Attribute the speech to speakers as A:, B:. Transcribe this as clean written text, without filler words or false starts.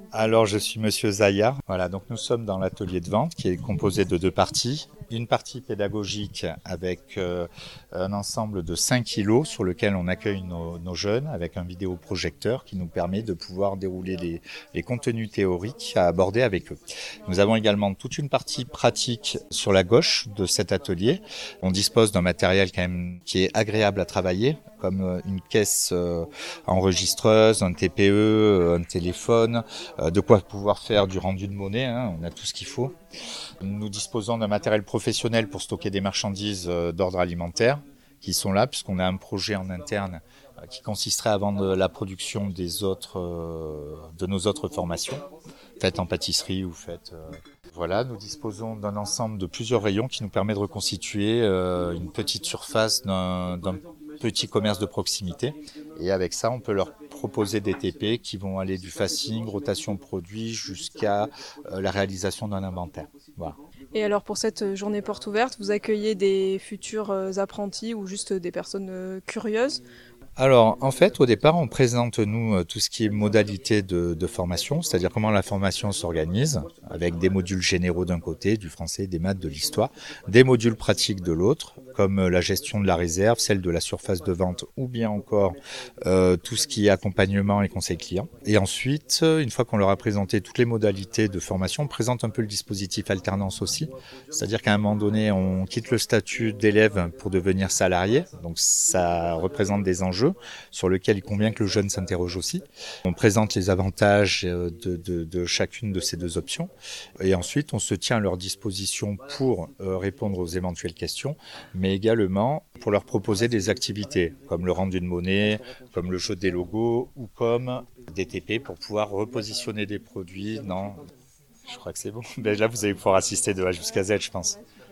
A: Alors, je suis Monsieur Zaya. Voilà, donc nous sommes dans l'atelier de vente qui est composé de deux parties. Une partie pédagogique avec un ensemble de 5 îlots sur lequel on accueille nos jeunes avec un vidéoprojecteur qui nous permet de pouvoir dérouler les contenus théoriques à aborder avec eux. Nous avons également toute une partie pratique sur la gauche de cet atelier. On dispose d'un matériel quand même qui est agréable à travailler, comme une caisse enregistreuse, un TPE, un téléphone, de quoi pouvoir faire du rendu de monnaie, hein, on a tout ce qu'il faut. Nous disposons d'un matériel professionnel pour stocker des marchandises d'ordre alimentaire qui sont là puisqu'on a un projet en interne qui consisterait à vendre la production de nos autres formations, faites en pâtisserie ou faites... Voilà, nous disposons d'un ensemble de plusieurs rayons qui nous permet de reconstituer une petite surface d'un petit commerce de proximité. Et avec ça, on peut leur proposer des TP qui vont aller du facing, rotation produit, jusqu'à la réalisation d'un inventaire. Voilà.
B: Et alors pour cette journée porte ouverte, vous accueillez des futurs apprentis ou juste des personnes curieuses?
A: Alors, en fait, au départ, on présente, nous, tout ce qui est modalité de formation, c'est-à-dire comment la formation s'organise, avec des modules généraux d'un côté, du français, des maths, de l'histoire, des modules pratiques de l'autre, comme la gestion de la réserve, celle de la surface de vente, ou bien encore tout ce qui est accompagnement et conseil client. Et ensuite, une fois qu'on leur a présenté toutes les modalités de formation, on présente un peu le dispositif alternance aussi, c'est-à-dire qu'à un moment donné, on quitte le statut d'élève pour devenir salarié, donc ça représente des enjeux sur lequel il convient que le jeune s'interroge aussi. On présente les avantages de chacune de ces deux options et ensuite on se tient à leur disposition pour répondre aux éventuelles questions, mais également pour leur proposer des activités comme le rendu de monnaie, comme le jeu des logos ou comme des TP pour pouvoir repositionner des produits dans... Je crois que c'est bon. Ben là, vous allez pouvoir assister de A jusqu'à Z, je pense.